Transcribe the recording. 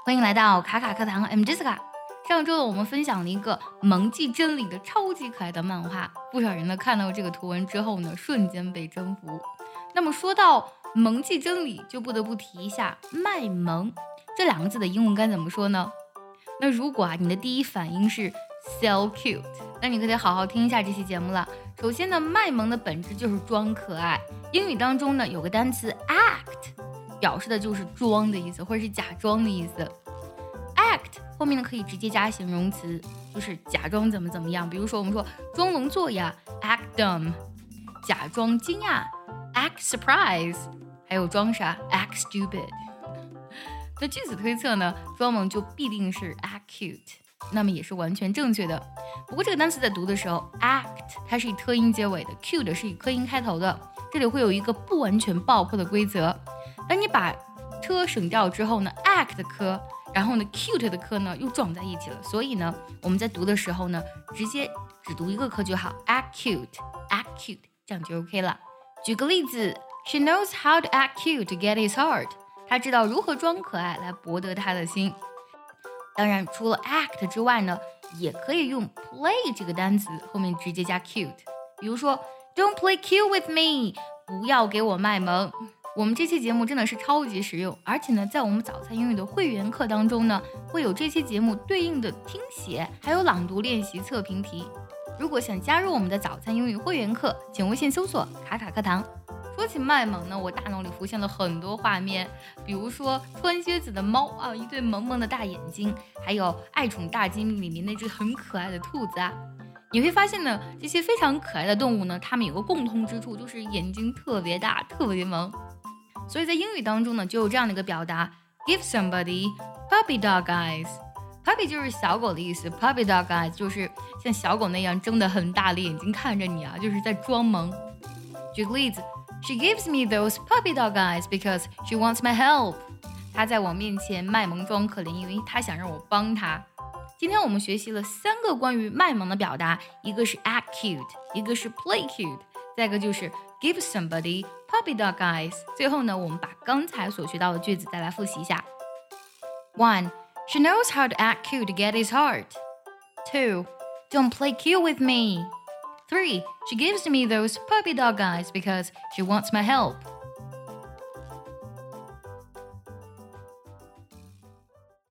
欢迎来到卡卡课堂 ，I'm Jessica。上周我们分享了一个萌记真理的超级可爱的漫画，不少人呢看到这个图文之后呢，瞬间被征服。那么说到萌记真理，就不得不提一下卖萌这两个字的英文该怎么说呢？那如果你的第一反应是 so cute， 那你可得好好听一下这期节目了。首先呢，卖萌的本质就是装可爱。英语当中呢有个单词 act， 表示的就是装的意思，或者是假装的意思。act 后面呢可以直接加形容词，就是假装怎么样。比如说我们说装聋作哑 act dumb， 假装惊讶 act surprise， 还有装傻 act stupid。那据此推测呢，装萌就必定是 act cute， 那么也是完全正确的。不过这个单词在读的时候 act 它是以特音结尾的， cute 是以科音开头的，这里会有一个不完全爆破的规则。当你把车省掉之后呢， act 的科然后呢 cute 的科呢又撞在一起了，所以呢我们在读的时候呢直接只读一个科就好， act cute， 这样就 OK 了。举个例子， She knows how to act cute to get his heart， 她知道如何装可爱来博得他的心。当然除了 act 之外呢，也可以用 play 这个单词后面直接加 cute， 比如说 Don't play cute with me， 不要给我卖萌。我们这期节目真的是超级实用，而且呢在我们早餐英语的会员课当中呢，会有这期节目对应的听写还有朗读练习测评题。如果想加入我们的早餐英语会员课，请微信搜索卡卡课堂。说起卖萌呢，我大脑里浮现了很多画面，比如说穿靴子的猫啊，一对萌萌的大眼睛，还有爱宠大机密里面那只很可爱的兔子啊。你会发现呢，这些非常可爱的动物呢，它们有个共同之处，就是眼睛特别大，特别萌。所以在英语当中呢，就有这样的一个表达 give somebody puppy dog eyes。 puppy 就是小狗的意思， puppy dog eyes 就是像小狗那样睁得很大的眼睛看着你啊，就是在装萌。举个例子， She gives me those puppy dog eyes because she wants my help。 她在我面前卖萌装可怜，因为她想让我帮她。今天我们学习了3个关于卖萌的表达，一个是 act cute， 一个是 play cute， 再一个就是 give somebody puppy dog eyes。 最后呢，我们把刚才所学到的句子再来复习一下。 1. She knows how to act cute to get his heart. 2. Don't play cute with me. 3. She gives me those puppy dog eyes because she wants my help.